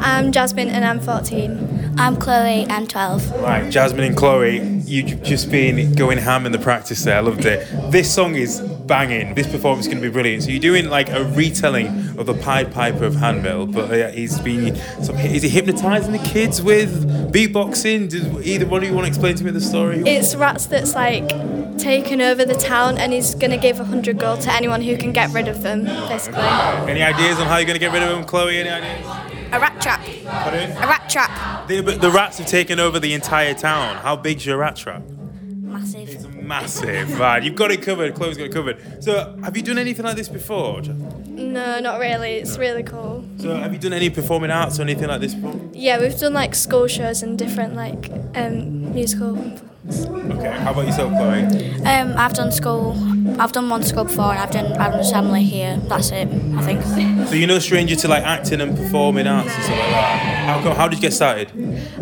I'm Jasmine and I'm 14. I'm Chloe, I'm 12. Right, Jasmine and Chloe, you've just been going ham in the practice there. I loved it. This song is banging. This performance is going to be brilliant. So you're doing like a retelling of the Pied Piper of Handmill, but is he hypnotising the kids with beatboxing? Does either one of you want to explain to me the story? It's Rats that's like taken over the town and he's going to give 100 gold to anyone who can get rid of them, basically. Any ideas on how you're going to get rid of them, Chloe? Any ideas? A rat trap. Pardon? A rat trap. The rats have taken over the entire town. How big's your rat trap? Massive. It's massive, right? You've got it covered. Chloe's got it covered. So, have you done anything like this before? No, not really. It's really cool. So, have you done any performing arts or anything like this before? Yeah, we've done like school shows and different like musical. Okay. How about yourself, Chloe? I've done school. I've done one school before, and I've done Adam's Family here. That's it, I think. So you're no stranger to like acting and performing arts and stuff like that. How did you get started?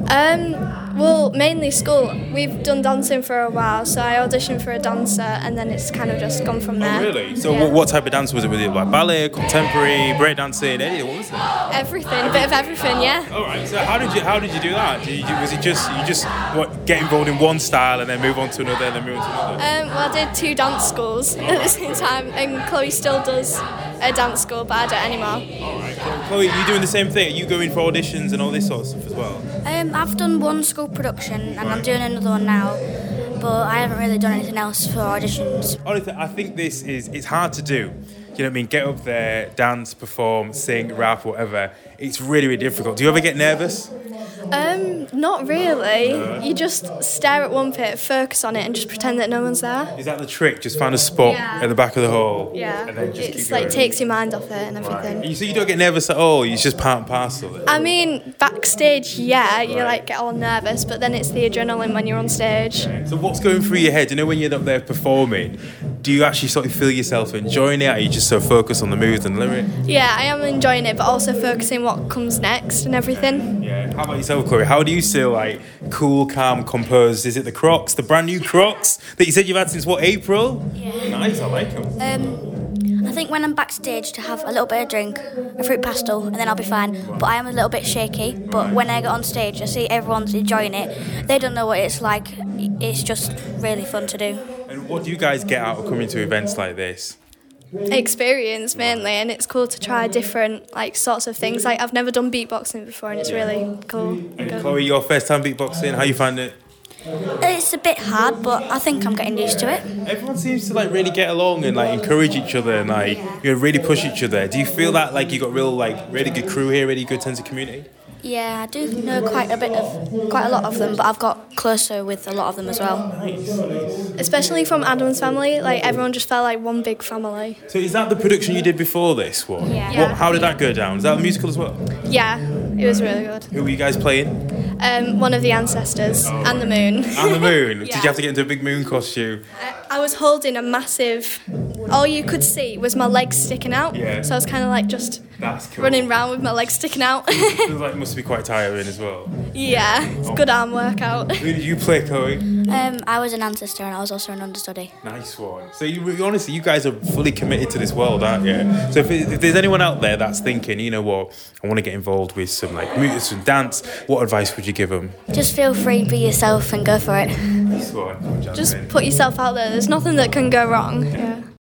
Well, mainly school. We've done dancing for a while, so I auditioned for a dancer, and then it's kind of just gone from there. Oh, really? So Yeah. what type of dance was it with you? Like ballet, contemporary, breakdancing, anything? What was it? Everything, a bit of everything, yeah. All right. So how did you do that? Was it just get involved in one style and then move on to another and then move on to another? Well, I did 2 dance schools at the same time, and Chloe still does a dance school, but I don't anymore. All right. So, Chloe, you doing the same thing? Are you going for auditions and all this sort of stuff as well? I've done one school production, and I'm doing another one now. But I haven't really done anything else for auditions. Honestly, I think it's hard to do. You know what I mean? Get up there, dance, perform, sing, rap, whatever. It's really, really difficult. Do you ever get nervous? Not really. You just stare at one bit, focus on it, and just pretend that no one's there. Is that the trick? Just find a spot Yeah. at the back of the hall. Yeah, And then just it's keep like going. takes your mind off it and everything. Right. So you don't get nervous at all. It's just part and parcel. I mean, backstage, yeah, you like get all nervous, but then it's the adrenaline when you're on stage. So what's going through your head? You know, when you're up there performing, do you actually sort of feel yourself enjoying it? Or are you just so focused on the moves and the lyric? Yeah, I am enjoying it, but also focusing what comes next and everything. Yeah. How about yourself, Chloe? How do you still like cool, calm, composed? Is it the Crocs, the brand new Crocs that you said you've had since what, April? Yeah. Nice, I like them. I think when I'm backstage to have a little bit of drink, a fruit pastel, and then I'll be fine. But I am a little bit shaky. But when I get on stage, I see everyone's enjoying it. They don't know what it's like. It's just really fun to do. And what do you guys get out of coming to events like this? Experience mainly, and it's cool to try different like sorts of things. Like I've never done beatboxing before, and it's really cool. And Chloe, your first time beatboxing, how you find it? It's a bit hard, but I think I'm getting used to it. Everyone seems to like really get along and like encourage each other and like really push each other. Do you feel that like you got really good crew here, really good sense of community? Yeah, I do know quite a lot of them, but I've got closer with a lot of them as well. Especially from Adam's Family, like everyone just felt like one big family. So is that the production you did before this one? Yeah. How did that go down? Is that a musical as well? Yeah, it was really good. Who were you guys playing? One of the ancestors and the moon. And the moon. Did Yeah. you have to get into a big moon costume? I was holding a massive. All you could see was my legs sticking out. Yeah. So I was kind of like just That's cool. running around with my legs sticking out. Feels like it must be quite tiring as well. Yeah, it's a good arm workout. Who did you play, Chloe? I was an ancestor and I was also an understudy. Nice one. So honestly, you guys are fully committed to this world, aren't you? So if there's anyone out there that's thinking, you know what, I want to get involved with some like music, some dance, what advice would you give them? Just feel free, be yourself and go for it. Nice one. Just put yourself out there. There's nothing that can go wrong. Yeah.